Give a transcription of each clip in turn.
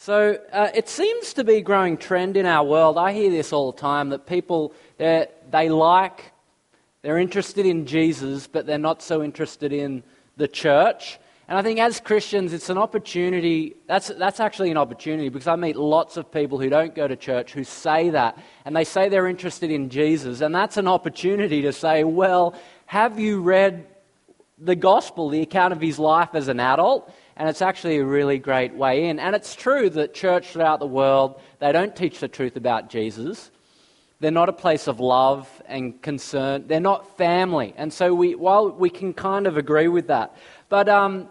It seems to be a growing trend in our world. I hear this all the time, that people, they're interested in Jesus, but they're not so interested in the church. And I think as Christians, it's an opportunity. That's actually an opportunity, because I meet lots of people who don't go to church who say that, and they say they're interested in Jesus, and that's an opportunity to say, well, have you read the gospel, the account of his life as an adult? And it's actually a really great way in. And it's true that church throughout the world, they don't teach the truth about Jesus. They're not a place of love and concern. They're not family. And so while we can kind of agree with that, but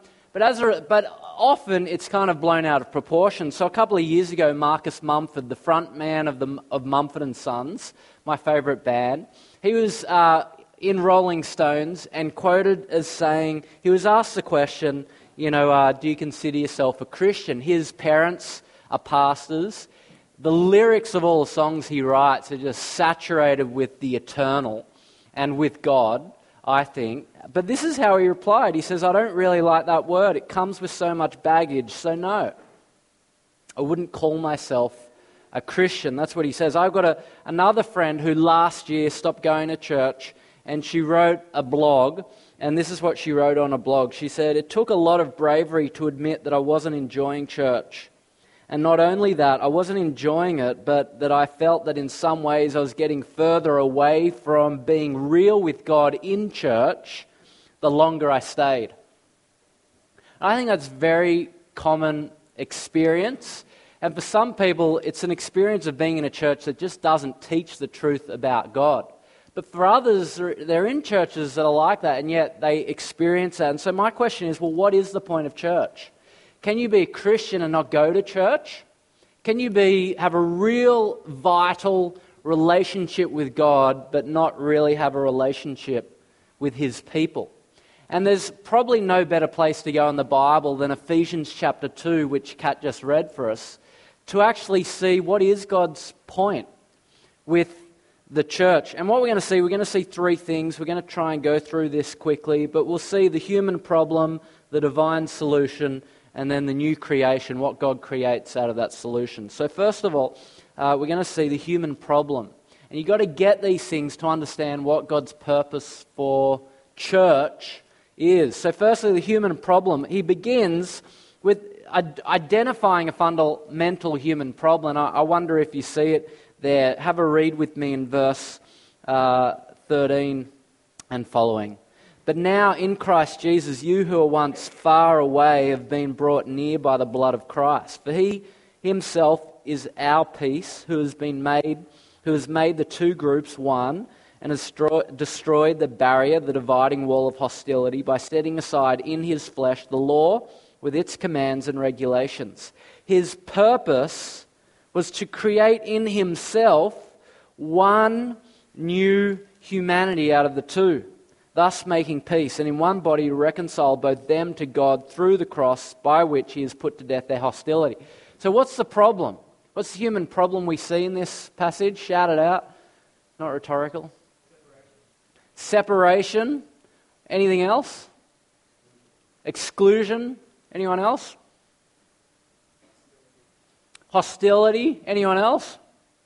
often it's kind of blown out of proportion. So a couple of years ago, Marcus Mumford, the front man of Mumford & Sons, my favourite band, he was in Rolling Stones and quoted as saying, he was asked the question, do you consider yourself a Christian? His parents are pastors. The lyrics of all the songs he writes are just saturated with the eternal and with God, I think. But this is how he replied. He says, I don't really like that word. It comes with so much baggage, so no. I wouldn't call myself a Christian. That's what he says. I've got another friend who last year stopped going to church, and she wrote a blog, and this is what she wrote on a blog. She said, it took a lot of bravery to admit that I wasn't enjoying church. And not only that, I wasn't enjoying it, but that I felt that in some ways I was getting further away from being real with God in church the longer I stayed. I think that's a very common experience. And for some people, it's an experience of being in a church that just doesn't teach the truth about God. But for others, they're in churches that are like that, and yet they experience that. And so my question is, well, what is the point of church? Can you be a Christian and not go to church? Can you have a real vital relationship with God, but not really have a relationship with his people? And there's probably no better place to go in the Bible than Ephesians chapter 2, which Kat just read for us, to actually see what is God's point with the church. And what we're going to see three things. We're going to try and go through this quickly, but we'll see the human problem, the divine solution, and then the new creation, what God creates out of that solution. So first of all, we're going to see the human problem. And you've got to get these things to understand what God's purpose for church is. So firstly, the human problem. He begins with identifying a fundamental human problem. I wonder if you see it there. Have a read with me in verse 13 and following. But now in Christ Jesus, you who were once far away have been brought near by the blood of Christ. For he himself is our peace, who has made the two groups one, and has destroyed the barrier, the dividing wall of hostility, by setting aside in his flesh the law with its commands and regulations. His purpose was to create in himself one new humanity out of the two, thus making peace, and in one body to reconcile both them to God through the cross, by which he has put to death their hostility. So what's the problem? What's the human problem we see in this passage? Shout it out. Not rhetorical. Separation. Anything else? Exclusion. Anyone else? Hostility. Anyone else?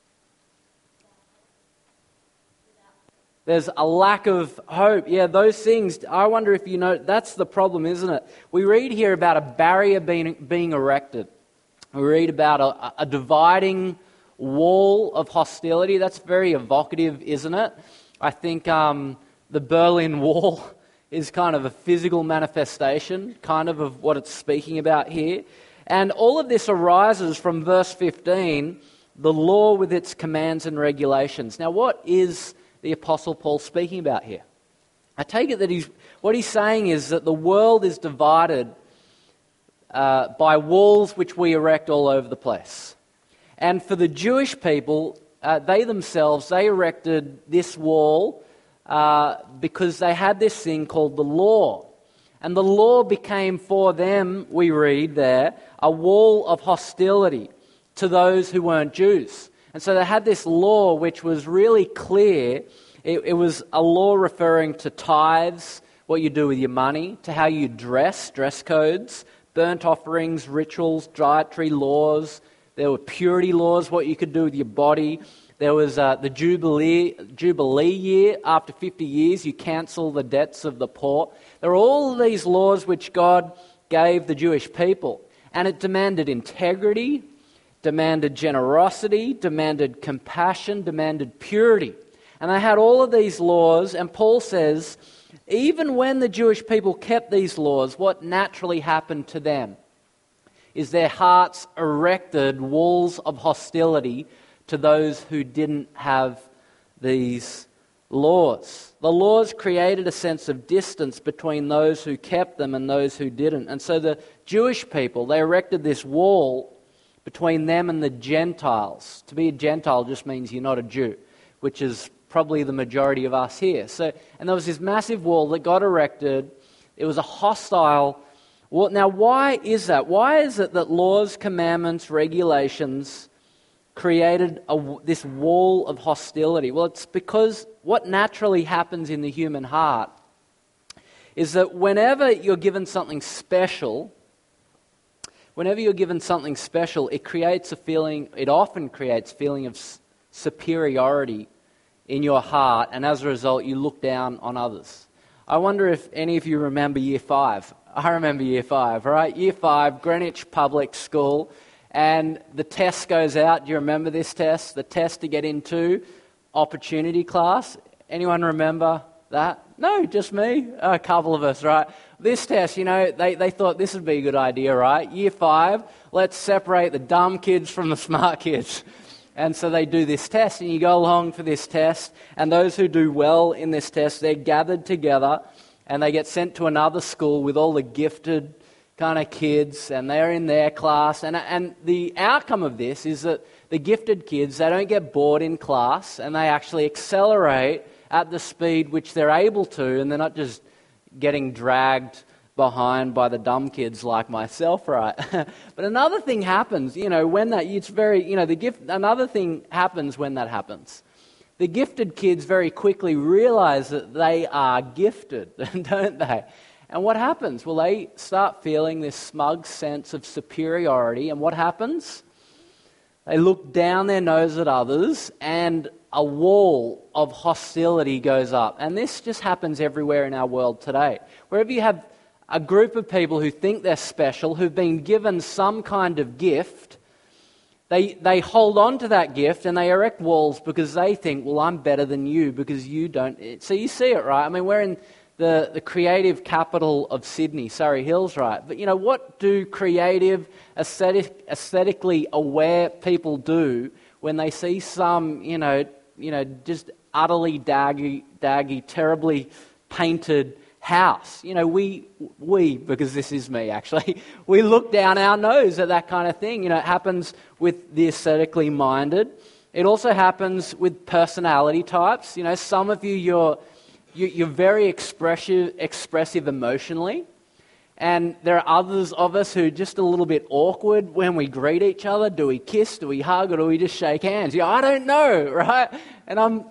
There's a lack of hope. Yeah, those things, I wonder if you know, that's the problem, isn't it? We read here about a barrier being erected. We read about a dividing wall of hostility. That's very evocative, isn't it? I think the Berlin Wall is kind of a physical manifestation, kind of what it's speaking about here. And all of this arises from verse 15, the law with its commands and regulations. Now, what is the Apostle Paul speaking about here? I take it that what he's saying is that the world is divided by walls which we erect all over the place. And for the Jewish people, they erected this wall because they had this thing called the law. And the law became for them, we read there, a wall of hostility to those who weren't Jews. And so they had this law which was really clear. It was a law referring to tithes, what you do with your money, to how you dress codes, burnt offerings, rituals, dietary laws. There were purity laws, what you could do with your body. There was the Jubilee year. After 50 years, you cancel the debts of the poor. There are all these laws which God gave the Jewish people. And it demanded integrity, demanded generosity, demanded compassion, demanded purity. And they had all of these laws, and Paul says, even when the Jewish people kept these laws, what naturally happened to them is their hearts erected walls of hostility to those who didn't have these laws. The laws created a sense of distance between those who kept them and those who didn't. And so the Jewish people, they erected this wall between them and the Gentiles. To be a Gentile just means you're not a Jew, which is probably the majority of us here. And there was this massive wall that God erected. It was a hostile wall. Now, why is that? Why is it that laws, commandments, regulations created this wall of hostility? Well, it's because what naturally happens in the human heart is that whenever you're given something special, it creates a feeling, it often creates a feeling of superiority in your heart, and as a result, you look down on others. I wonder if any of you remember Year 5. I remember Year 5, right? Year 5, Greenwich Public School, and the test goes out. Do you remember this test? The test to get into opportunity class. Anyone remember that? No, just me. A couple of us, right? This test, they thought this would be a good idea, right? Year 5, let's separate the dumb kids from the smart kids. And so they do this test, and you go along for this test, and those who do well in this test, they're gathered together, and they get sent to another school with all the gifted kind of kids, and they're in their class. And the outcome of this is that the gifted kids, they don't get bored in class, and they actually accelerate at the speed which they're able to, and they're not just getting dragged behind by the dumb kids like myself, right? But another thing happens, another thing happens when that happens. The gifted kids very quickly realize that they are gifted, don't they? And what happens? Well, they start feeling this smug sense of superiority, and what happens? They look down their nose at others, and a wall of hostility goes up. And this just happens everywhere in our world today. Wherever you have a group of people who think they're special, who've been given some kind of gift, they hold on to that gift and they erect walls because they think, well, I'm better than you because you don't. So you see it, right? I mean, we're in the creative capital of Sydney, Surrey Hills, right? But what do creative, aesthetically aware people do when they see some, just utterly daggy, terribly painted house? We, because this is me actually, we look down our nose at that kind of thing. It happens with the aesthetically minded. It also happens with personality types. Some of you're very expressive emotionally, and there are others of us who are just a little bit awkward when we greet each other. Do we kiss, do we hug, or do we just shake hands? I don't know, right? And I'm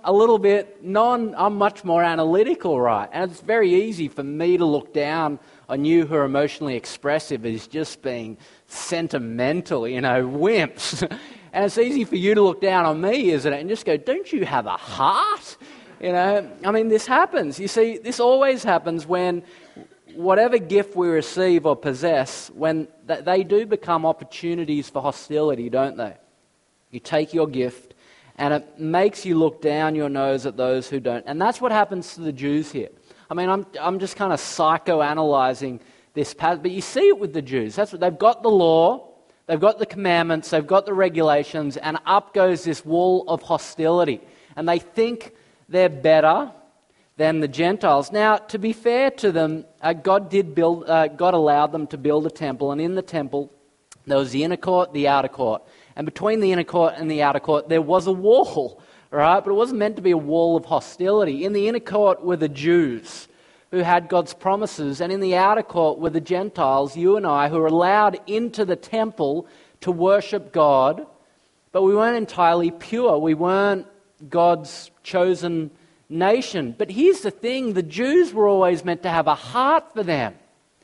much more analytical, right? And it's very easy for me to look down on you who are emotionally expressive as just being sentimental, wimps. And it's easy for you to look down on me, isn't it? And just go, don't you have a heart? This happens. You see, this always happens when whatever gift we receive or possess, when they do become opportunities for hostility, don't they? You take your gift, and it makes you look down your nose at those who don't. And that's what happens to the Jews here. I'm just kind of psychoanalyzing this passage, but you see it with the Jews. That's what they've got: the law, they've got the commandments, they've got the regulations, and up goes this wall of hostility. And they think they're better than the Gentiles. Now, to be fair to them, God allowed them to build a temple, and in the temple there was the inner court, the outer court. And between the inner court and the outer court, there was a wall, right? But it wasn't meant to be a wall of hostility. In the inner court were the Jews who had God's promises, and in the outer court were the Gentiles, you and I, who were allowed into the temple to worship God, but we weren't entirely pure. We weren't God's chosen nation. But here's the thing, the Jews were always meant to have a heart for them.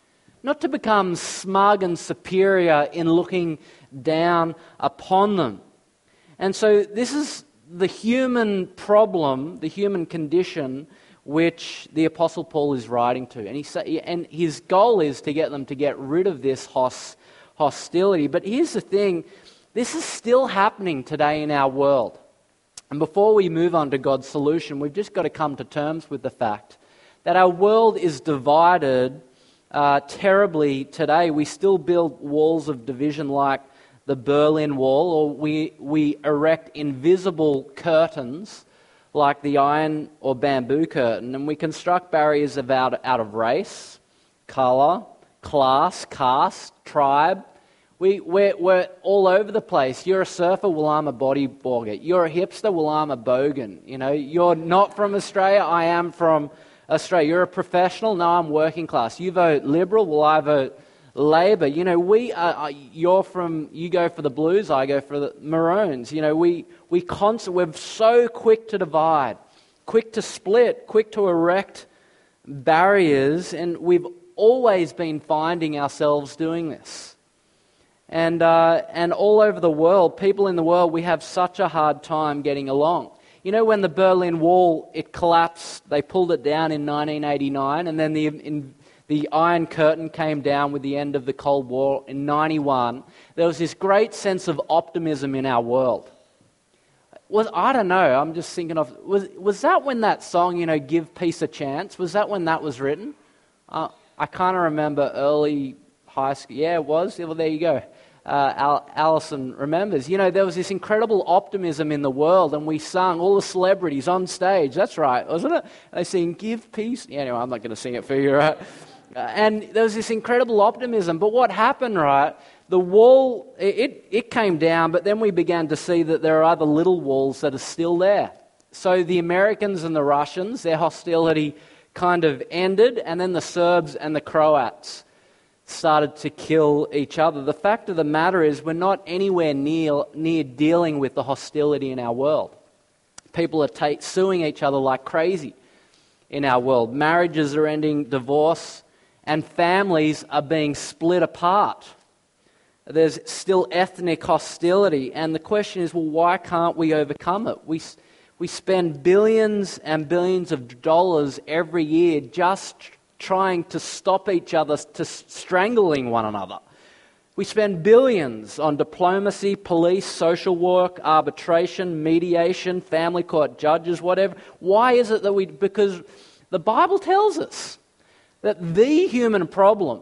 not to become smug and superior in looking down upon them. And so this is the human problem, the human condition, which the Apostle Paul is writing to. And his goal is to get them to get rid of this hostility. But here's the thing, this is still happening today in our world. And before we move on to God's solution, we've just got to come to terms with the fact that our world is divided terribly today. We still build walls of division like the Berlin Wall, or we erect invisible curtains like the iron or bamboo curtain, and we construct barriers out of race, colour, class, caste, tribe. We're all over the place. You're a surfer, well, I'm a bodyboarder. You're a hipster, well, I'm a bogan. You're not from Australia, I am from Australia. You're a professional, no, I'm working class. You vote Liberal, well, I vote Labor. You go for the Blues, I go for the Maroons. We're so quick to divide, quick to split, quick to erect barriers, and we've always been finding ourselves doing this. And all over the world, people in the world, we have such a hard time getting along. When the Berlin Wall, it collapsed, they pulled it down in 1989, and then the Iron Curtain came down with the end of the Cold War in 1991. There was this great sense of optimism in our world. I don't know, I'm just thinking of, was that when that song, Give Peace a Chance, was that when that was written? I kind of remember early high school. Yeah, it was. Well, there you go. Alison remembers. There was this incredible optimism in the world, and we sung, all the celebrities on stage. That's right, wasn't it? They sing, Give Peace. Yeah, anyway, I'm not going to sing it for you, right? And there was this incredible optimism. But what happened, right? The wall, it came down, but then we began to see that there are other little walls that are still there. So the Americans and the Russians, their hostility kind of ended, and then the Serbs and the Croats started to kill each other. The fact of the matter is we're not anywhere near dealing with the hostility in our world. People are suing each other like crazy in our world. Marriages are ending, divorce, and families are being split apart. There's still ethnic hostility, and the question is, well, why can't we overcome it? We spend billions and billions of dollars every year just trying to stop each other to strangling one another. We spend billions on diplomacy, police, social work, arbitration, mediation, family court judges, whatever. Why is it that because the Bible tells us that the human problem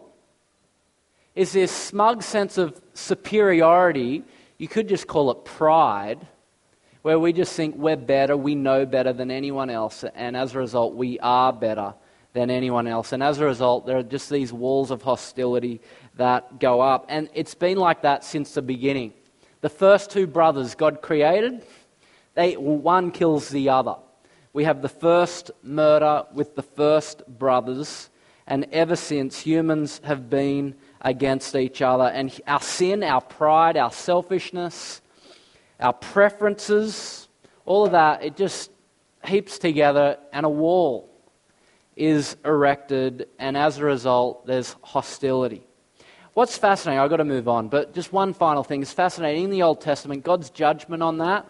is this smug sense of superiority. You could just call it pride, where we just think we're better, we know better than anyone else, and as a result, we are better than anyone else. And as a result, there are just these walls of hostility that go up. And it's been like that since the beginning. The first two brothers God created, one kills the other. We have the first murder with the first brothers, and ever since, humans have been against each other. And our sin, our pride, our selfishness, our preferences, all of that, it just heaps together, and a wall is erected, and as a result, there's hostility. What's fascinating, I've got to move on, but just one final thing is fascinating. In the Old Testament, God's judgment on that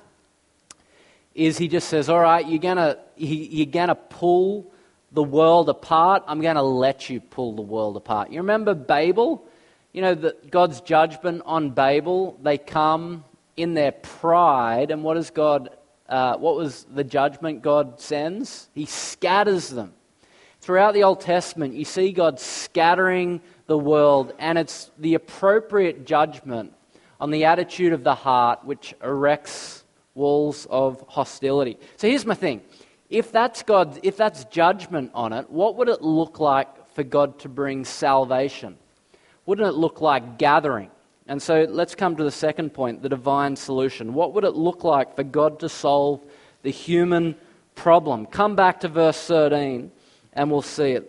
is He just says, all right, you're gonna pull the world apart. I'm going to let you pull the world apart. You remember Babel? God's judgment on Babel, they come in their pride, and what was the judgment God sends? He scatters them. Throughout the Old Testament, you see God scattering the world, and it's the appropriate judgment on the attitude of the heart which erects walls of hostility. So here's my thing. If that's judgment on it, what would it look like for God to bring salvation? Wouldn't it look like gathering? And so let's come to the second point, the divine solution. What would it look like for God to solve the human problem? Come back to verse 13. And we'll see it.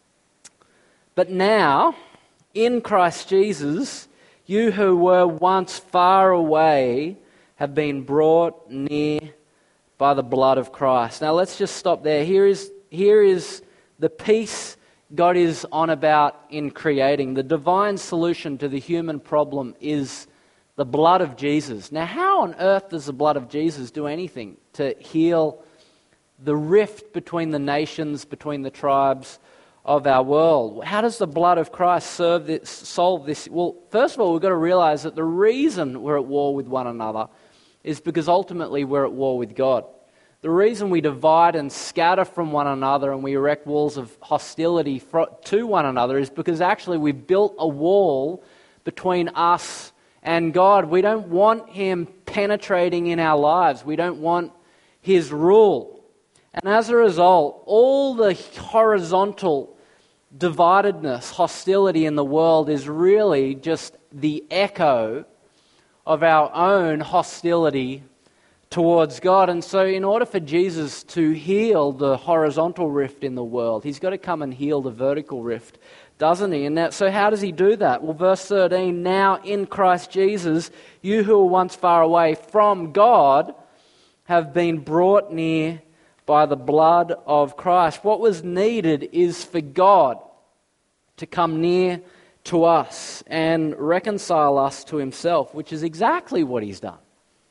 But now, in Christ Jesus, you who were once far away have been brought near by the blood of Christ. Now let's just stop there. Here is the peace God is on about in creating. The divine solution to the human problem is the blood of Jesus. Now, how on earth does the blood of Jesus do anything to heal the rift between the nations, between the tribes of our world? How does the blood of Christ solve this? Well, first of all, we've got to realize that the reason we're at war with one another is because ultimately we're at war with God. The reason we divide and scatter from one another and we erect walls of hostility to one another is because actually we've built a wall between us and God. We don't want Him penetrating in our lives. We don't want His rule. And as a result, all the horizontal dividedness, hostility in the world is really just the echo of our own hostility towards God. And so in order for Jesus to heal the horizontal rift in the world, He's got to come and heal the vertical rift, doesn't He? And so how does He do that? Well, verse 13, now in Christ Jesus, you who were once far away from God have been brought near by the blood of Christ. What was needed is for God to come near to us and reconcile us to Himself, which is exactly what He's done.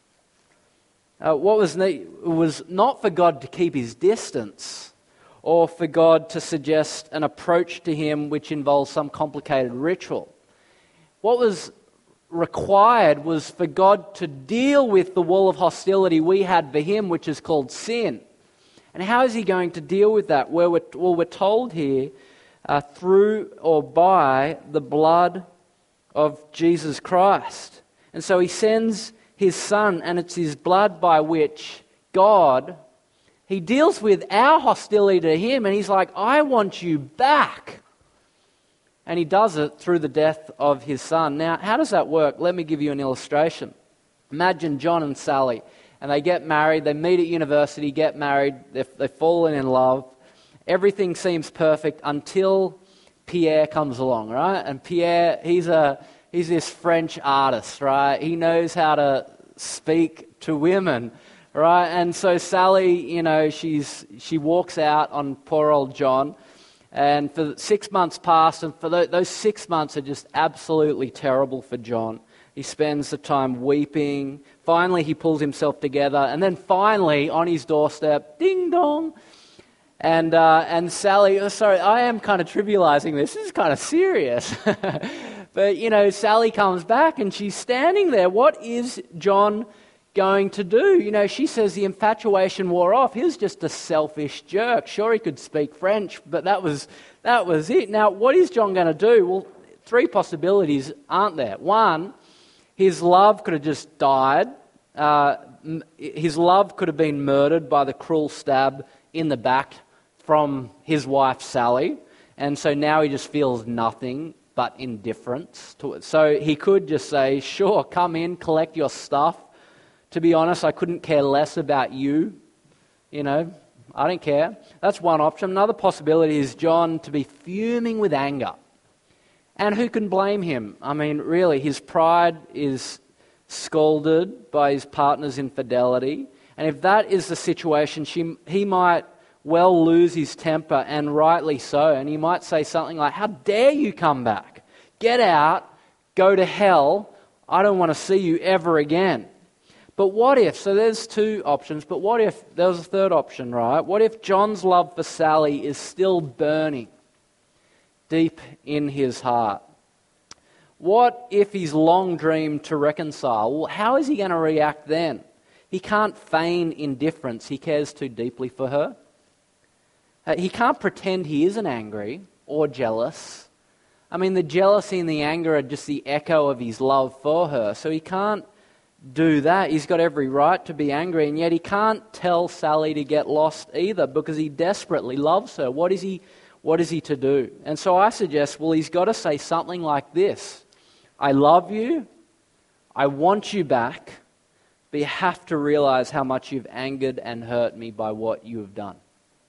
What was needed was not for God to keep His distance or for God to suggest an approach to Him which involves some complicated ritual. What was required was for God to deal with the wall of hostility we had for Him, which is called sin. And how is He going to deal with that? Well, we're told here, through or by the blood of Jesus Christ. And so He sends His Son, and it's His blood by which God, He deals with our hostility to Him, and He's like, I want you back. And He does it through the death of His Son. Now, how does that work? Let me give you an illustration. Imagine John and Sally, and they get married, they meet at university, get married, they've fallen in love. Everything seems perfect until Pierre comes along, right? And Pierre, he's this French artist, right? He knows how to speak to women, right? And so Sally, she walks out on poor old John, and for 6 months past, and for those 6 months are just absolutely terrible for John. He spends the time weeping. Finally, he pulls himself together, and then finally, on his doorstep, ding dong. And Sally, sorry, I am kind of trivializing this. This is kind of serious. But, Sally comes back and she's standing there. What is John going to do? She says the infatuation wore off. He was just a selfish jerk. Sure, he could speak French, but that was it. Now, what is John going to do? Well, 3 possibilities, aren't there? One, his love could have just died. His love could have been murdered by the cruel stab in the back from his wife Sally, and so now he just feels nothing but indifference to it. So he could just say, sure, come in, collect your stuff. To be honest, I couldn't care less about you. I don't care. That's one option. Another possibility is John to be fuming with anger. And who can blame him? I mean, really, his pride is scalded by his partner's infidelity. And if that is the situation, he might well lose his temper, and rightly so. And he might say something like, how dare you come back? Get out, go to hell. I don't want to see you ever again. But what if, so there's 2 options, but what if, there was a third option, right? What if John's love for Sally is still burning deep in his heart? What if he's long dreamed to reconcile? Well, how is he going to react then? He can't feign indifference. He cares too deeply for her. He can't pretend he isn't angry or jealous. I mean, the jealousy and the anger are just the echo of his love for her. So he can't do that. He's got every right to be angry, and yet he can't tell Sally to get lost either because he desperately loves her. What is he to do? And so I suggest, well, he's got to say something like this. I love you. I want you back. But you have to realize how much you've angered and hurt me by what you have done.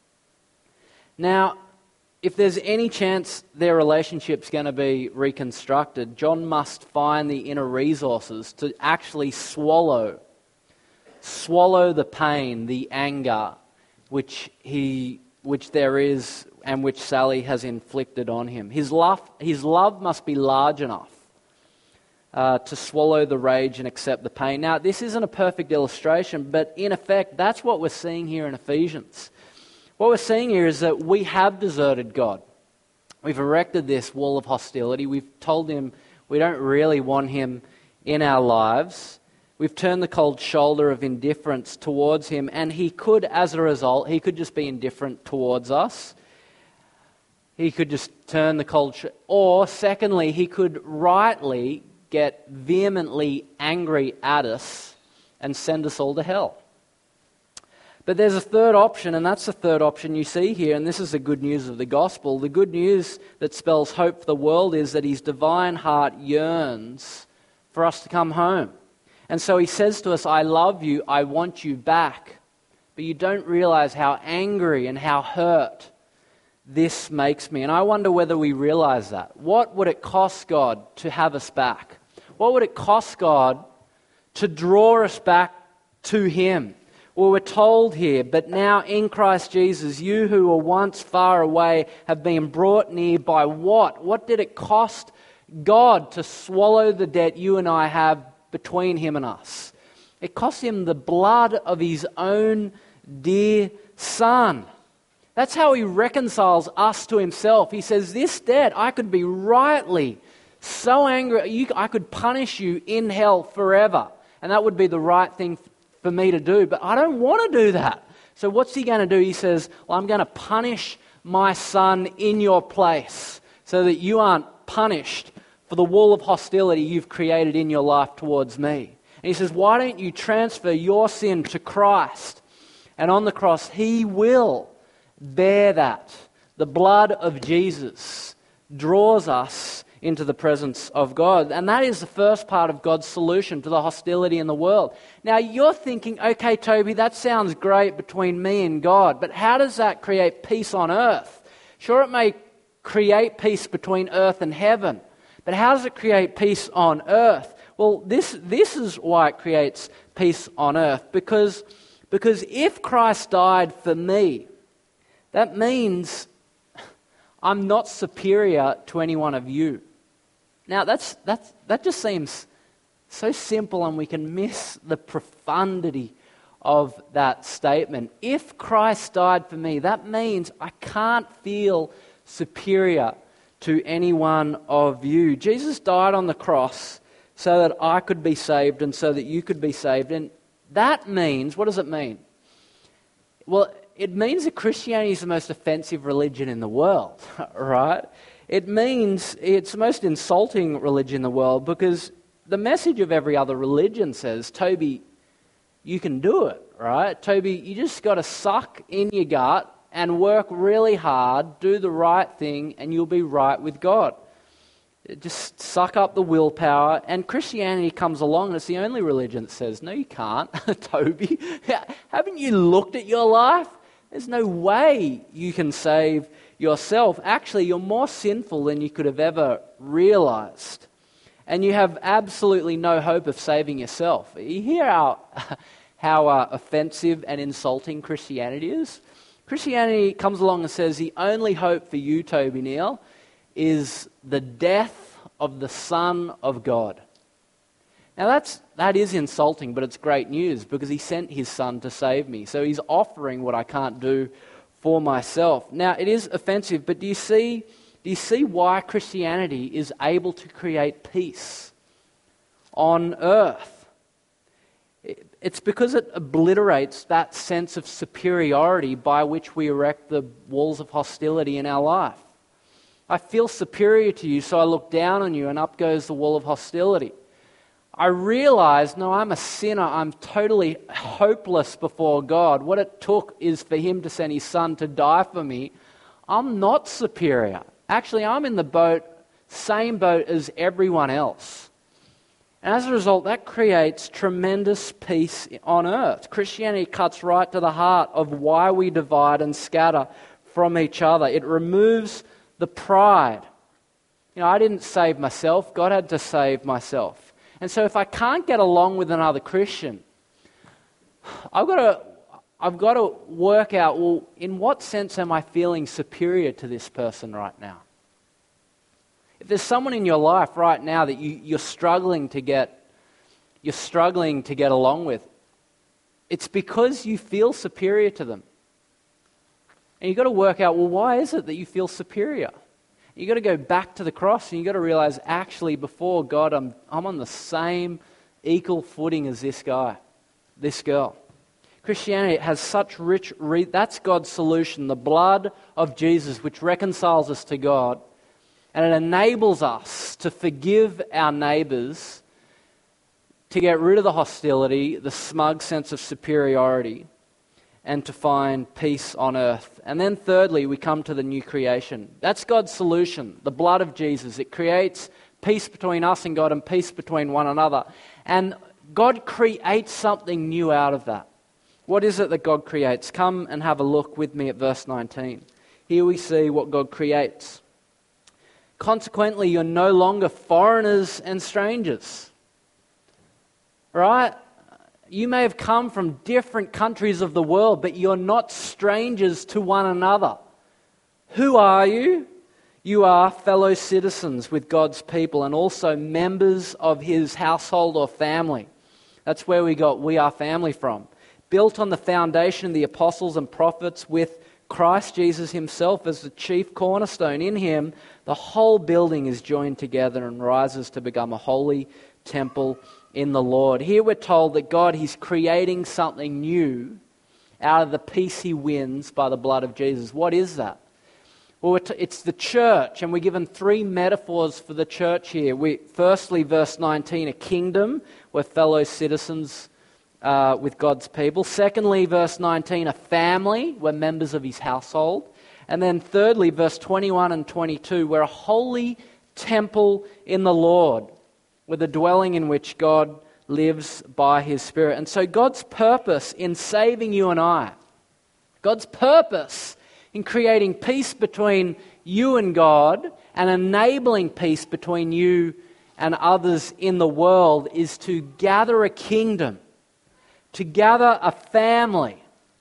Now, if there's any chance their relationship's going to be reconstructed, John must find the inner resources to actually swallow the pain, the anger, which he which there is and which Sally has inflicted on him. His love must be large enough to swallow the rage and accept the pain. Now, this isn't a perfect illustration, but in effect, that's what we're seeing here in Ephesians. What we're seeing here is that we have deserted God. We've erected this wall of hostility. We've told him we don't really want him in our lives. We've turned the cold shoulder of indifference towards him, and he could, as a result, he could just be indifferent towards us. He could just turn the cold shoulder. Or, secondly, he could rightly get vehemently angry at us and send us all to hell. But there's a third option, and that's the third option you see here, and this is the good news of the gospel. The good news that spells hope for the world is that his divine heart yearns for us to come home. And so he says to us, I love you, I want you back. But you don't realize how angry and how hurt this makes me. And I wonder whether we realize that. What would it cost God to have us back? What would it cost God to draw us back to him? Well, we're told here, but now in Christ Jesus, you who were once far away have been brought near by what? What did it cost God to swallow the debt you and I have between him and us? It cost him the blood of his own dear Son. That's how he reconciles us to himself. He says, this debt, I could be rightly so angry, I could punish you in hell forever. And that would be the right thing for me to do. But I don't want to do that. So what's he going to do? He says, well, I'm going to punish my Son in your place so that you aren't punished for the wall of hostility you've created in your life towards me. And he says, why don't you transfer your sin to Christ? And on the cross, he will bear that. The blood of Jesus draws us into the presence of God. And that is the first part of God's solution to the hostility in the world. Now you're thinking, okay, Toby, that sounds great between me and God, but how does that create peace on earth? Sure, it may create peace between earth and heaven, but how does it create peace on earth? Well, this is why it creates peace on earth, because if Christ died for me, that means I'm not superior to any one of you. Now, that just seems so simple, and we can miss the profundity of that statement. If Christ died for me, that means I can't feel superior to any one of you. Jesus died on the cross so that I could be saved and so that you could be saved. And that means, what does it mean? Well, it means that Christianity is the most offensive religion in the world, right? It means it's the most insulting religion in the world, because the message of every other religion says, Toby, you can do it, right? Toby, you just got to suck in your gut and work really hard, do the right thing, and you'll be right with God. Just suck up the willpower. And Christianity comes along, and it's the only religion that says, no, you can't, Toby. Haven't you looked at your life? There's no way you can save yourself. Actually, you're more sinful than you could have ever realized. And you have absolutely no hope of saving yourself. You hear how offensive and insulting Christianity is? Christianity comes along and says the only hope for you, Toby Neal, is the death of the Son of God. Now that is insulting, but it's great news, because he sent his Son to save me. So he's offering what I can't do for myself. Now it is offensive, but do you see why Christianity is able to create peace on earth? It's because it obliterates that sense of superiority by which we erect the walls of hostility in our life. I feel superior to you, so I look down on you, and up goes the wall of hostility. I realize, no, I'm a sinner. I'm totally hopeless before God. What it took is for him to send his Son to die for me. I'm not superior. Actually, I'm in the same boat as everyone else. And as a result, that creates tremendous peace on earth. Christianity cuts right to the heart of why we divide and scatter from each other. It removes the pride. I didn't save myself. God had to save myself. And so if I can't get along with another Christian, I've got I've got to work out, well, in what sense am I feeling superior to this person right now? If there's someone in your life right now that you're struggling to get along with, it's because you feel superior to them. And you've got to work out, well, why is it that you feel superior? You've got to go back to the cross and you've got to realize, actually, before God, I'm on the same equal footing as this guy, this girl. Christianity has such rich, that's God's solution, the blood of Jesus, which reconciles us to God, and it enables us to forgive our neighbours, to get rid of the hostility, the smug sense of superiority, and to find peace on earth. And then thirdly, we come to the new creation. That's God's solution, the blood of Jesus. It creates peace between us and God and peace between one another. And God creates something new out of that. What is it that God creates? Come and have a look with me at verse 19. Here we see what God creates. Consequently, you're no longer foreigners and strangers. Right? You may have come from different countries of the world, but you're not strangers to one another. Who are you? You are fellow citizens with God's people and also members of His household or family. That's where we got "we are family" from. Built on the foundation of the apostles and prophets, with Christ Jesus Himself as the chief cornerstone. In Him, the whole building is joined together and rises to become a holy temple in the Lord. Here we're told that God, He's creating something new out of the peace He wins by the blood of Jesus. What is that? Well, it's the church, and we're given three metaphors for the church here. Firstly, verse 19, a kingdom. We're fellow citizens with God's people. Secondly, verse 19, a family. We're members of His household. And then thirdly, verse 21 and 22, we're a holy temple in the Lord, with a dwelling in which God lives by His Spirit. And so God's purpose in saving you and I, God's purpose in creating peace between you and God and enabling peace between you and others in the world is to gather a kingdom, to gather a family,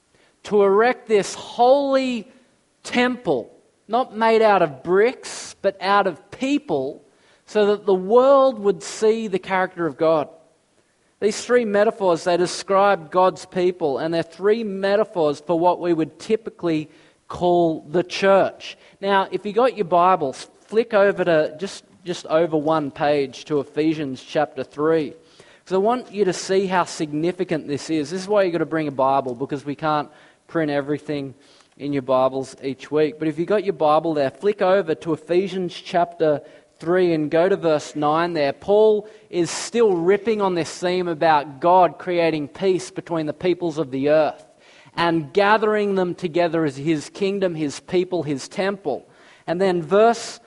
to erect this holy temple, not made out of bricks, but out of people, so that the world would see the character of God. These three metaphors, they describe God's people, and they're three metaphors for what we would typically call the church. Now, if you got your Bibles, flick over to just over one page to Ephesians chapter 3. Because I want you to see how significant this is. This is why you've got to bring a Bible, because we can't print everything in your Bibles each week. But if you got your Bible there, flick over to Ephesians chapter 3 and go to verse 9 there. Paul is still ripping on this theme about God creating peace between the peoples of the earth and gathering them together as His kingdom, His people, His temple. And then verse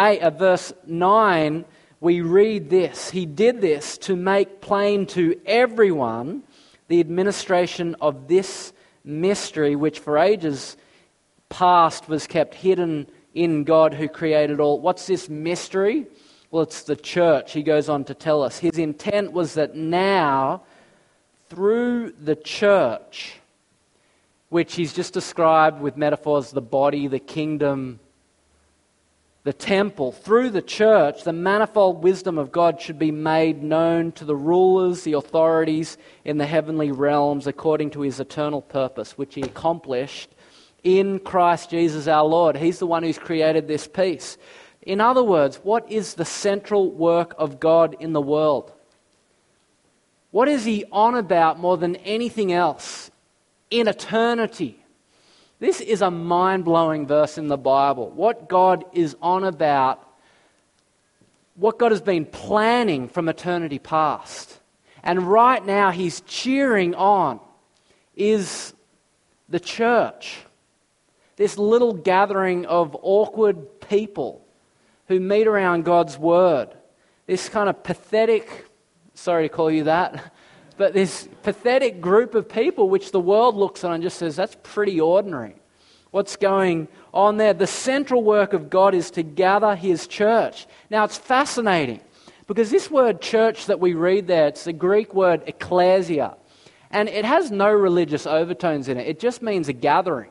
9, we read this. He did this to make plain to everyone the administration of this mystery, which for ages past was kept hidden in God who created all. What's this mystery? Well, it's the church. He goes on to tell us. His intent was that now, through the church, which He's just described with metaphors, the body, the kingdom, the temple, through the church, the manifold wisdom of God should be made known to the rulers, the authorities in the heavenly realms, according to His eternal purpose, which He accomplished in Christ Jesus our Lord. He's the one who's created this peace. In other words, what is the central work of God in the world? What is He on about more than anything else in eternity? This is a mind-blowing verse in the Bible. What God is on about, what God has been planning from eternity past. And right now He's cheering on is the church. This little gathering of awkward people who meet around God's Word. This kind of pathetic, sorry to call you that, but this pathetic group of people which the world looks on and just says, that's pretty ordinary. What's going on there? The central work of God is to gather His church. Now it's fascinating because this word church that we read there, it's the Greek word ekklesia. And it has no religious overtones in it. It just means a gathering.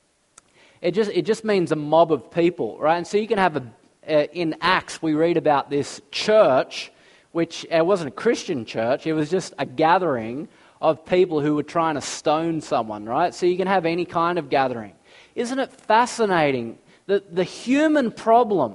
It just means a mob of people, right? And so you can have in Acts, we read about this church, which it wasn't a Christian church. It was just a gathering of people who were trying to stone someone, right? So you can have any kind of gathering. Isn't it fascinating that the human problem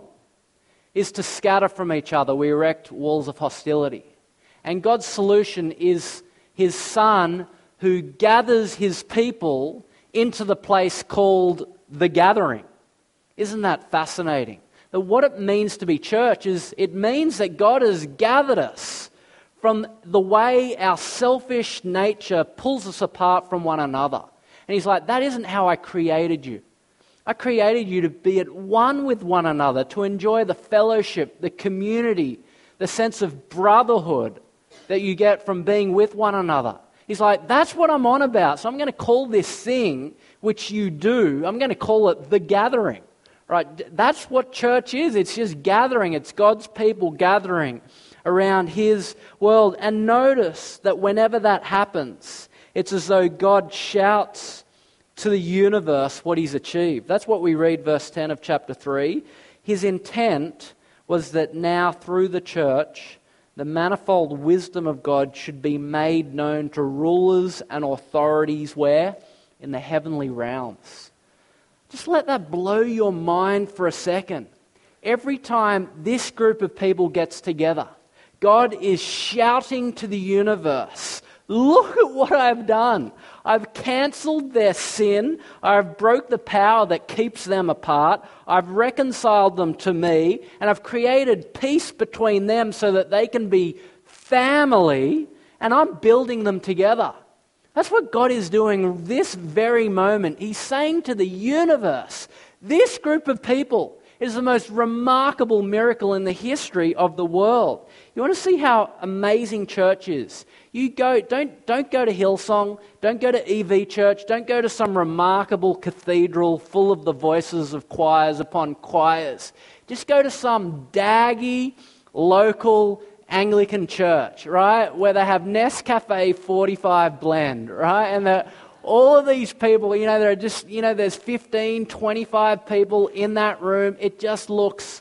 is to scatter from each other? We erect walls of hostility. And God's solution is His Son who gathers His people into the place called the gathering. Isn't that fascinating? That what it means to be church is it means that God has gathered us from the way our selfish nature pulls us apart from one another. And He's like, that isn't how I created you. I created you to be at one with one another, to enjoy the fellowship, the community, the sense of brotherhood that you get from being with one another. He's like, that's what I'm on about. So I'm going to call this thing, which you do, I'm going to call it the gathering. Right? That's what church is. It's just gathering. It's God's people gathering around His world. And notice that whenever that happens, it's as though God shouts to the universe what He's achieved. That's what we read verse 10 of chapter 3. His intent was that now through the church, the manifold wisdom of God should be made known to rulers and authorities where? In the heavenly realms. Just let that blow your mind for a second. Every time this group of people gets together, God is shouting to the universe, look at what I've done. I've cancelled their sin. I've broke the power that keeps them apart. I've reconciled them to me. And I've created peace between them so that they can be family. And I'm building them together. That's what God is doing this very moment. He's saying to the universe, this group of people is the most remarkable miracle in the history of the world. You want to see how amazing church is? Don't go to Hillsong, don't go to EV Church, don't go to some remarkable cathedral full of the voices of choirs upon choirs. Just go to some daggy, local Anglican church, right? Where they have Nescafe 45 blend, right? And all of these people, there are just, there's 15, 25 people in that room. It just looks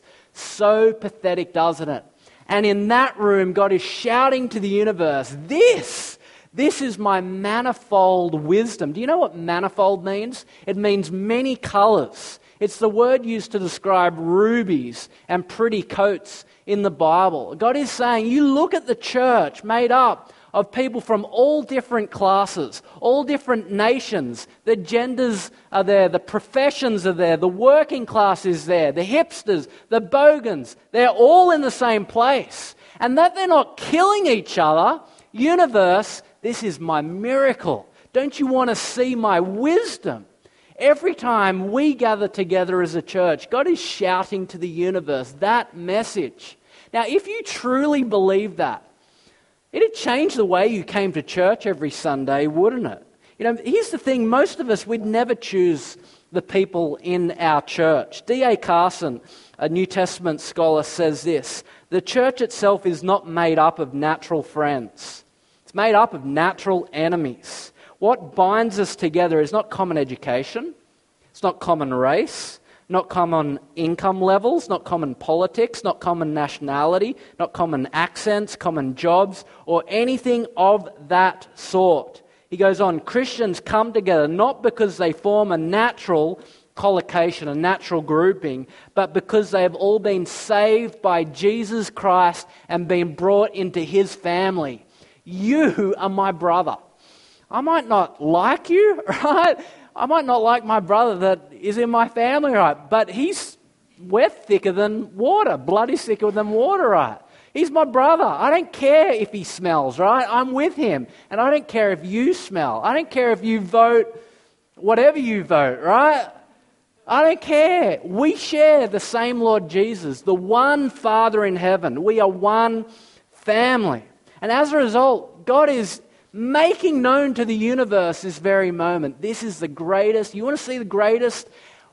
so pathetic, doesn't it? And in that room, God is shouting to the universe, this is my manifold wisdom. Do you know what manifold means? It means many colors. It's the word used to describe rubies and pretty coats in the Bible. God is saying, you look at the church made up of people from all different classes, all different nations. The genders are there, the professions are there, the working class is there, the hipsters, the bogans. They're all in the same place. And that they're not killing each other. Universe, this is my miracle. Don't you want to see my wisdom? Every time we gather together as a church, God is shouting to the universe that message. Now, if you truly believe that, it'd change the way you came to church every Sunday, wouldn't it? Here's the thing, most of us, we'd never choose the people in our church. D.A. Carson, a New Testament scholar, says this: the church itself is not made up of natural friends. It's made up of natural enemies. What binds us together is not common education, it's not common race, not common income levels, not common politics, not common nationality, not common accents, common jobs, or anything of that sort. He goes on, Christians come together not because they form a natural collocation, a natural grouping, but because they have all been saved by Jesus Christ and been brought into His family. You are my brother. I might not like you, right? I might not like my brother that is in my family, right? But we're thicker than water. Blood is thicker than water, right? He's my brother. I don't care if he smells, right? I'm with him. And I don't care if you smell. I don't care if you vote whatever you vote, right? I don't care. We share the same Lord Jesus, the one Father in heaven. We are one family. And as a result, God is making known to the universe this very moment. This is the greatest. You want to see the greatest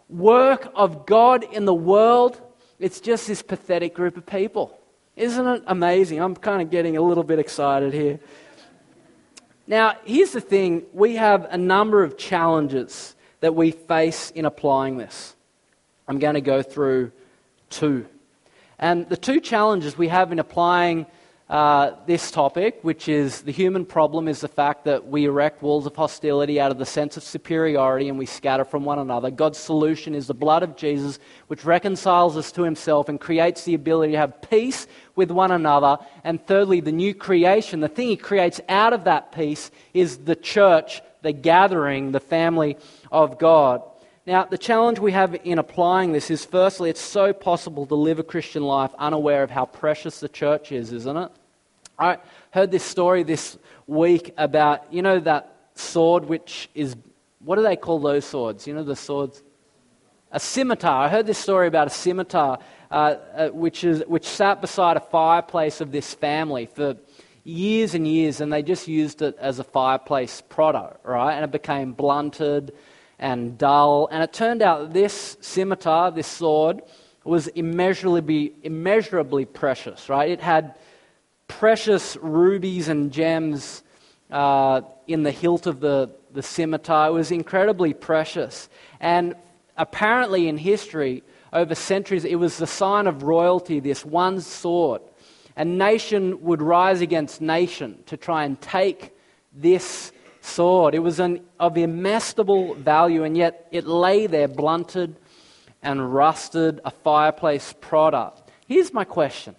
work of God in the world? It's just this pathetic group of people. Isn't it amazing? I'm kind of getting a little bit excited here. Now, here's the thing. We have a number of challenges that we face in applying this. I'm going to go through two. And the two challenges we have in applying this topic, which is the human problem, is the fact that we erect walls of hostility out of the sense of superiority and we scatter from one another. God's solution is the blood of Jesus, which reconciles us to himself and creates the ability to have peace with one another. And thirdly, the new creation, the thing he creates out of that peace, is the church, the gathering, the family of God. Now, the challenge we have in applying this is, firstly, it's so possible to live a Christian life unaware of how precious the church is, isn't it? I heard this story this week about, that sword which is, what do they call those swords? The swords? A scimitar. I heard this story about a scimitar which sat beside a fireplace of this family for years and years, and they just used it as a fireplace product, right? And it became blunted and dull, and it turned out that this scimitar, this sword, was immeasurably precious, right? It had precious rubies and gems in the hilt of the scimitar. It was incredibly precious. And apparently in history, over centuries, it was the sign of royalty, this one sword. And nation would rise against nation to try and take this sword. It was of inestimable value, and yet it lay there blunted and rusted, a fireplace product. Here's my question.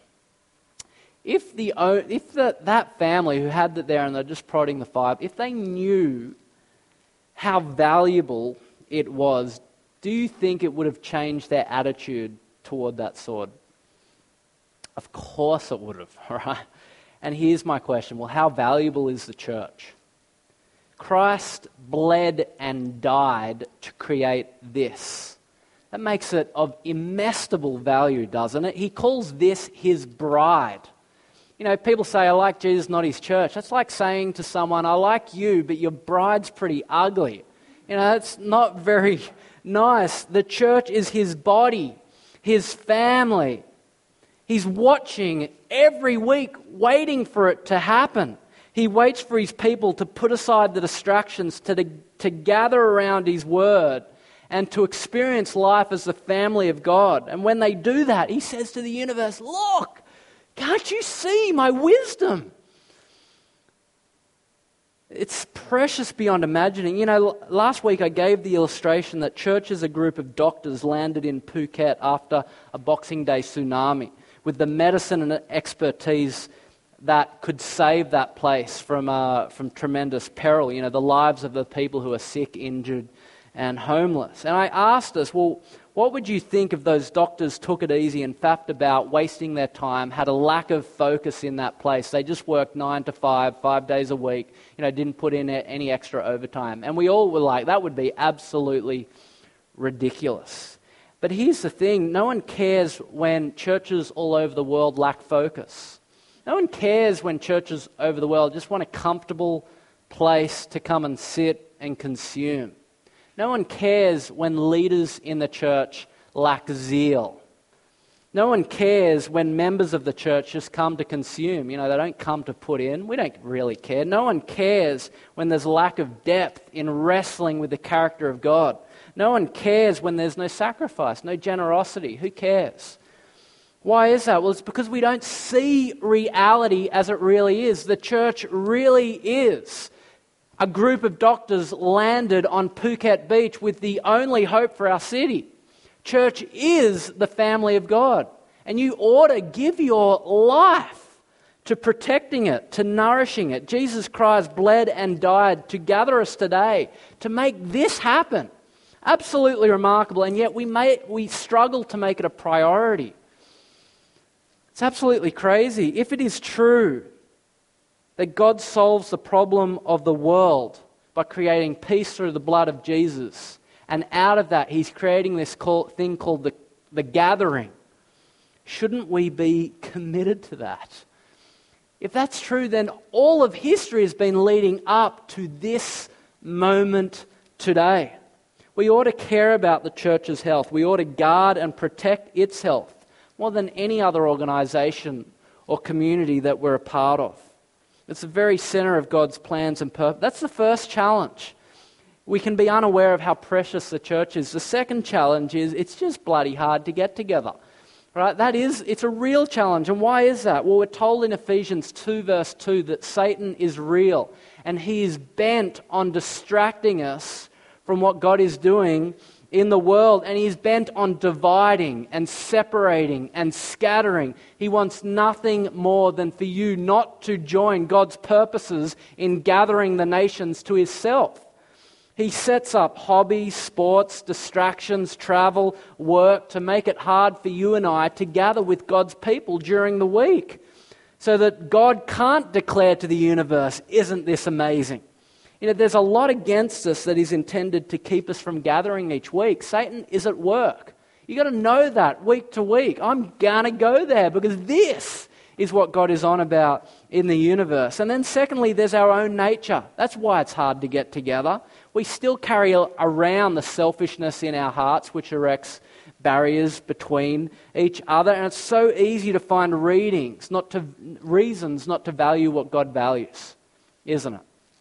If that family who had it there and they're just prodding the fire, if they knew how valuable it was, do you think it would have changed their attitude toward that sword? Of course it would have, right? And here's my question. Well, how valuable is the church? Christ bled and died to create this. That makes it of inestimable value, doesn't it? He calls this his bride. People say, I like Jesus, not his church. That's like saying to someone, I like you, but your bride's pretty ugly. It's not very nice. The church is his body, his family. He's watching every week, waiting for it to happen. He waits for his people to put aside the distractions, to gather around his word, and to experience life as the family of God. And when they do that, he says to the universe, look, can't you see my wisdom? It's precious beyond imagining. Last week I gave the illustration that church is a group of doctors landed in Phuket after a Boxing Day tsunami with the medicine and expertise that could save that place from tremendous peril, the lives of the people who are sick, injured, and homeless. And I asked us, well, what would you think if those doctors took it easy and faffed about, wasting their time, had a lack of focus in that place? They just worked 9 to 5, 5 days a week, didn't put in any extra overtime. And we all were like, that would be absolutely ridiculous. But here's the thing, no one cares when churches all over the world lack focus. No one cares when churches over the world just want a comfortable place to come and sit and consume. No one cares when leaders in the church lack zeal. No one cares when members of the church just come to consume. They don't come to put in. We don't really care. No one cares when there's lack of depth in wrestling with the character of God. No one cares when there's no sacrifice, no generosity. Who cares? Why is that? Well, it's because we don't see reality as it really is. The church really is a group of doctors landed on Phuket Beach with the only hope for our city. Church is the family of God, and you ought to give your life to protecting it, to nourishing it. Jesus Christ bled and died to gather us today, to make this happen. Absolutely remarkable, and yet we struggle to make it a priority. It's absolutely crazy. If it is true that God solves the problem of the world by creating peace through the blood of Jesus, and out of that he's creating this thing called the gathering, shouldn't we be committed to that? If that's true, then all of history has been leading up to this moment today. We ought to care about the church's health. We ought to guard and protect its health more than any other organization or community that we're a part of. It's the very center of God's plans and purpose. That's the first challenge. We can be unaware of how precious the church is. The second challenge is it's just bloody hard to get together. Right? It's a real challenge. And why is that? Well, we're told in Ephesians 2 verse 2 that Satan is real and he is bent on distracting us from what God is doing in the world, and he's bent on dividing and separating and scattering. He wants nothing more than for you not to join God's purposes in gathering the nations to himself. He sets up hobbies, sports, distractions, travel, work to make it hard for you and I to gather with God's people during the week so that God can't declare to the universe, "Isn't this amazing?" There's a lot against us that is intended to keep us from gathering each week. Satan is at work. You've got to know that week to week. I'm going to go there because this is what God is on about in the universe. And then secondly, there's our own nature. That's why it's hard to get together. We still carry around the selfishness in our hearts, which erects barriers between each other. And it's so easy to find reasons not to value what God values, isn't it?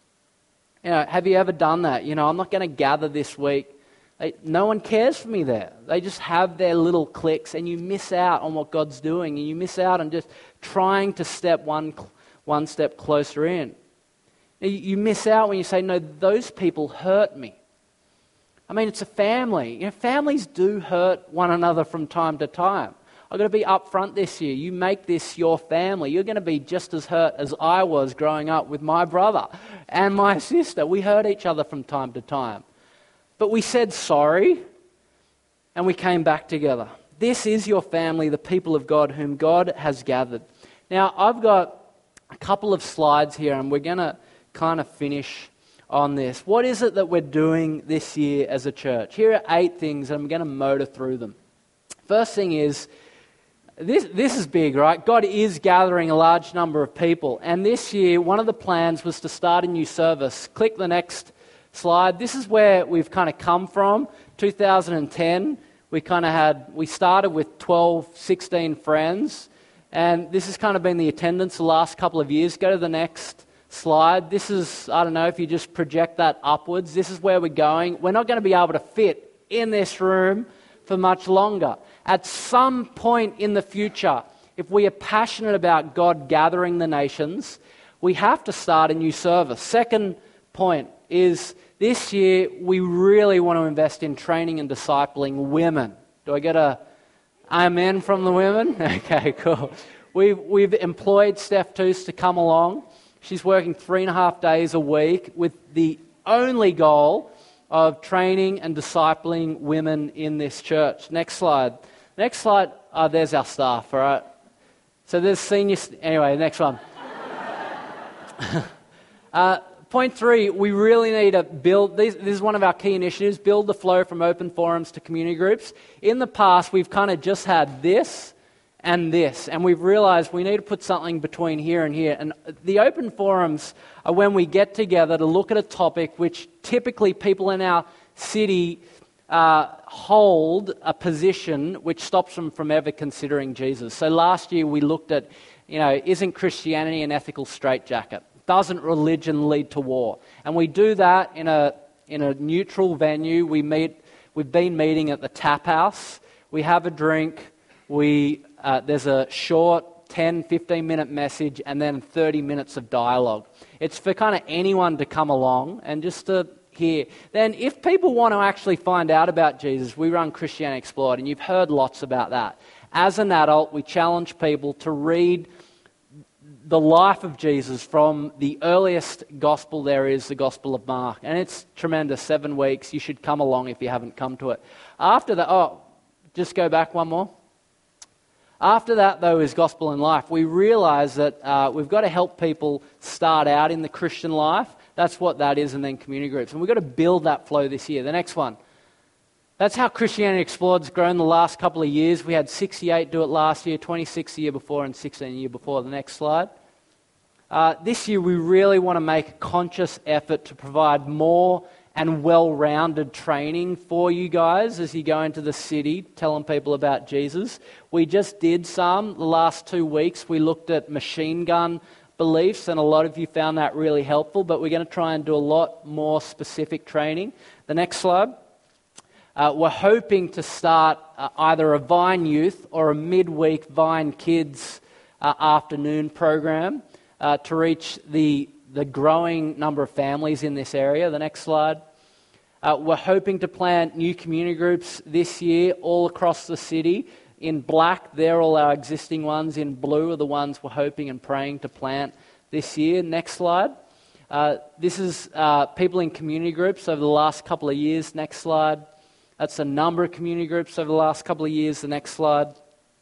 Have you ever done that? I'm not going to gather this week. No one cares for me there. They just have their little cliques, and you miss out on what God's doing, and you miss out on just trying to step one step closer in. You miss out when you say, "No, those people hurt me." I mean, it's a family. Families do hurt one another from time to time. I've got to be upfront this year. You make this your family. You're going to be just as hurt as I was growing up with my brother and my sister. We hurt each other from time to time. But we said sorry, and we came back together. This is your family, the people of God, whom God has gathered. Now, I've got a couple of slides here, and we're going to kind of finish on this. What is it that we're doing this year as a church? Here are 8 things, and I'm going to motor through them. First thing is, this is big, right? God is gathering a large number of people. And this year, one of the plans was to start a new service. Click the next slide. This is where we've kind of come from. 2010, we started with 12, 16 friends. And this has kind of been the attendance the last couple of years. Go to the next slide. This is, I don't know if you just project that upwards. This is where we're going. We're not going to be able to fit in this room for much longer. At some point in the future, if we are passionate about God gathering the nations, we have to start a new service. Second point is this year we really want to invest in training and discipling women. Do I get a amen from the women? Okay, cool. We've employed Steph Toos to come along. She's working 3.5 days a week with the only goal of training and discipling women in this church. Next slide. Next slide. There's our staff, all right? So there's seniors. Anyway, next one. Point 3, we really need to build, this is one of our key initiatives, build the flow from open forums to community groups. In the past, we've kind of just had this, and we've realized we need to put something between here and here. And the open forums are when we get together to look at a topic which typically people in our city hold a position which stops them from ever considering Jesus. So last year we looked at, isn't Christianity an ethical straitjacket? Doesn't religion lead to war? And we do that in a neutral venue. We've been meeting at the Tap House. We have a drink. There's a short 10, 15-minute message and then 30 minutes of dialogue. It's for kind of anyone to come along and just to hear. Then if people want to actually find out about Jesus, we run Christianity Explored, and you've heard lots about that. As an adult, we challenge people to read the life of Jesus from the earliest gospel there is, the Gospel of Mark. And it's tremendous, 7 weeks. You should come along if you haven't come to it. After that, just go back one more. After that, though, is Gospel and Life. We realize that we've got to help people start out in the Christian life. That's what that is, and then community groups. And we've got to build that flow this year. The next one. That's how Christianity Explored's grown the last couple of years. We had 68 do it last year, 26 the year before, and 16 the year before. The next slide. This year, we really want to make a conscious effort to provide more and well-rounded training for you guys as you go into the city, telling people about Jesus. We just did some the last 2 weeks. We looked at machine gun beliefs, and a lot of you found that really helpful, but we're going to try and do a lot more specific training. The next slide. We're hoping to start either a Vine Youth or a midweek Vine Kids afternoon program to reach the growing number of families in this area. The next slide. We're hoping to plant new community groups this year all across the city. In black, they're all our existing ones. In blue are the ones we're hoping and praying to plant this year. Next slide. This is people in community groups over the last couple of years. Next slide. That's a number of community groups over the last couple of years. The next slide.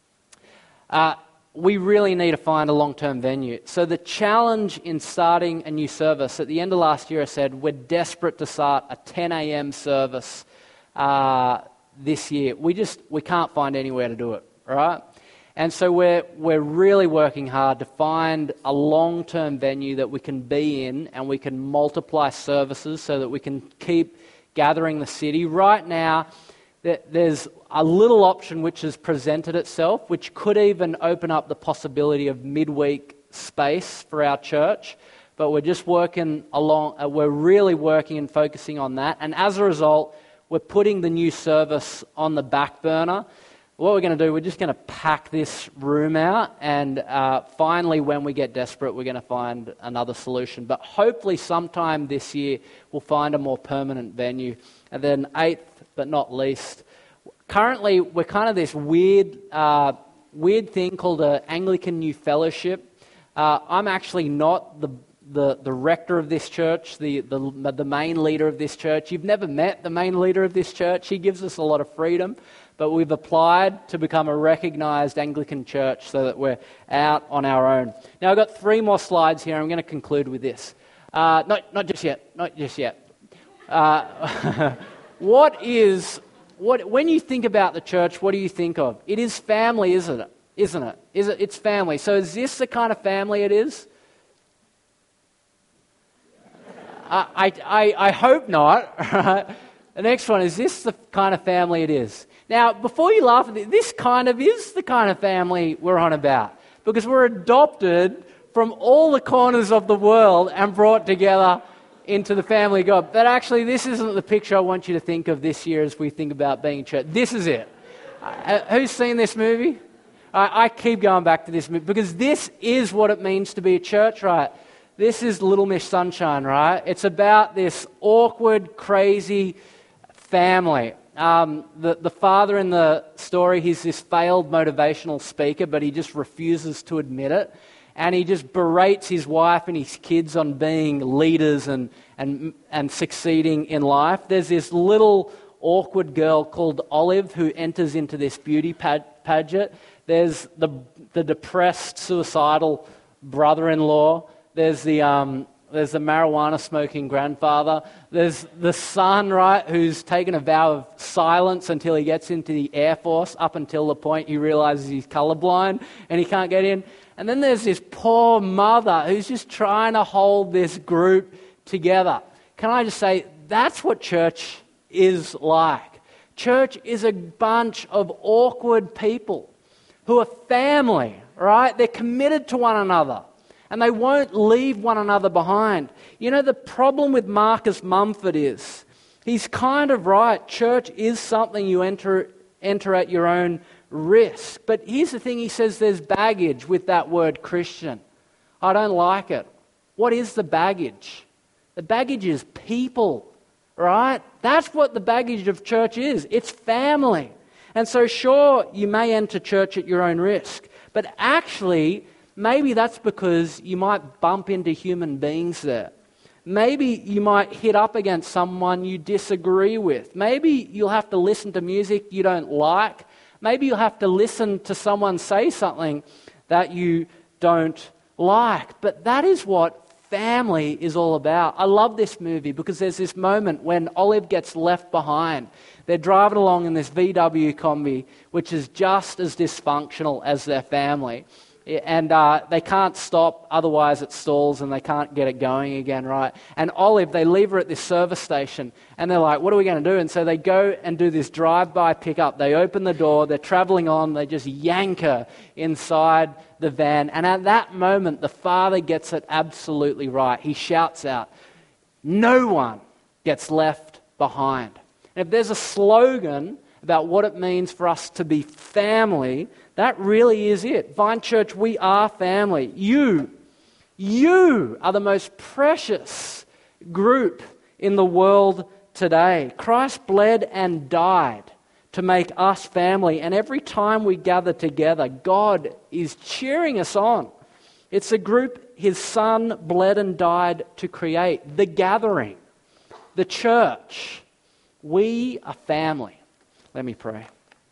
We really need to find a long-term venue. So the challenge in starting a new service, at the end of last year I said we're desperate to start a 10 a.m. service this year. We can't find anywhere to do it, right? And so we're really working hard to find a long-term venue that we can be in and we can multiply services so that we can keep gathering the city. Right now, there's a little option which has presented itself, which could even open up the possibility of midweek space for our church. But we're just working along, we're really working and focusing on that. And as a result, we're putting the new service on the back burner. What we're going to do, we're just going to pack this room out, and finally, when we get desperate, we're going to find another solution. But hopefully sometime this year, we'll find a more permanent venue. And then eighth, but not least, currently, we're kind of this weird thing called an Anglican New Fellowship. I'm actually not the rector of this church, the main leader of this church. You've never met the main leader of this church. He gives us a lot of freedom. But we've applied to become a recognized Anglican church so that we're out on our own. Now, I've got 3 more slides here. I'm going to conclude with this. Not just yet. When you think about the church, what do you think of? It is family, isn't it? It's family. So is this the kind of family it is? I hope not. The next one, is this the kind of family it is? Now, before you laugh at this kind of is the kind of family we're on about. Because we're adopted from all the corners of the world and brought together into the family of God. But actually, this isn't the picture I want you to think of this year as we think about being church. This is it. Who's seen this movie? I keep going back to this movie because this is what it means to be a church, right? This is Little Miss Sunshine, right? It's about this awkward, crazy family. The father in the story, he's this failed motivational speaker, but he just refuses to admit it. And he just berates his wife and his kids on being leaders and succeeding in life. There's this little awkward girl called Olive who enters into this beauty pageant. There's the depressed, suicidal brother-in-law. There's the marijuana-smoking grandfather. There's the son, right, who's taken a vow of silence until he gets into the Air Force, up until the point he realizes he's colorblind and he can't get in. And then there's this poor mother who's just trying to hold this group together. Can I just say, that's what church is like. Church is a bunch of awkward people who are family, right? They're committed to one another. And they won't leave one another behind. You know, the problem with Marcus Mumford is, he's kind of right. Church is something you enter at your own risk. But here's the thing, he says there's baggage with that word Christian. I don't like it. What is the baggage? The baggage is people, right? That's what the baggage of church is. It's family. And so sure, you may enter church at your own risk. But actually, maybe that's because you might bump into human beings there. Maybe you might hit up against someone you disagree with. Maybe you'll have to listen to music you don't like. Maybe you'll have to listen to someone say something that you don't like. But that is what family is all about. I love this movie because there's this moment when Olive gets left behind. They're driving along in this VW Combi, which is just as dysfunctional as their family. And they can't stop, otherwise it stalls and they can't get it going again, right? And Olive, they leave her at this service station and they're like, what are we going to do? And so they go and do this drive-by pickup. They open the door, they're traveling on, they just yank her inside the van. And at that moment, the father gets it absolutely right. He shouts out, no one gets left behind. And if there's a slogan about what it means for us to be family, that really is it. Vine Church, we are family. You are the most precious group in the world today. Christ bled and died to make us family. And every time we gather together, God is cheering us on. It's a group His Son bled and died to create. The gathering, the church. We are family. Let me pray.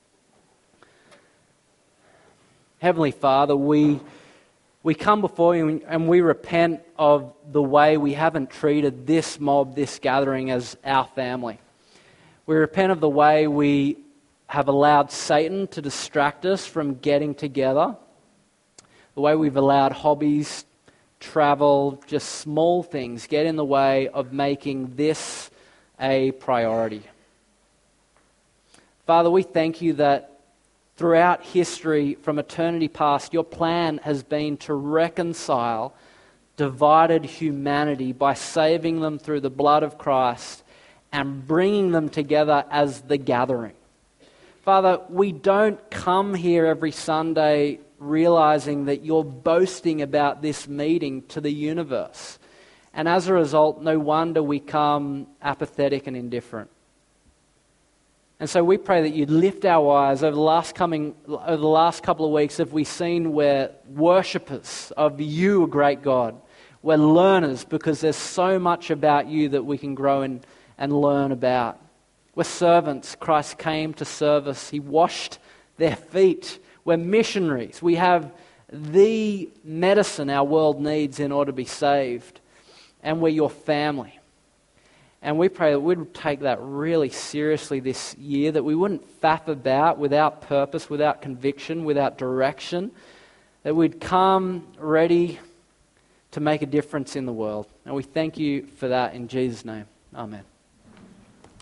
Heavenly Father, we come before you and we repent of the way we haven't treated this mob, this gathering as our family. We repent of the way we have allowed Satan to distract us from getting together, the way we've allowed hobbies, travel, just small things get in the way of making this a priority. Father, we thank you that throughout history, from eternity past, your plan has been to reconcile divided humanity by saving them through the blood of Christ and bringing them together as the gathering. Father, we don't come here every Sunday realizing that you're boasting about this meeting to the universe. And as a result, no wonder we come apathetic and indifferent. And so we pray that you'd lift our eyes over the last couple of weeks. Have we seen we're worshippers of you, a great God. We're learners because there's so much about you that we can grow in and learn about. We're servants. Christ came to serve us. He washed their feet. We're missionaries. We have the medicine our world needs in order to be saved. And we're your family. And we pray that we'd take that really seriously this year, that we wouldn't faff about without purpose, without conviction, without direction, that we'd come ready to make a difference in the world. And we thank you for that in Jesus' name. Amen.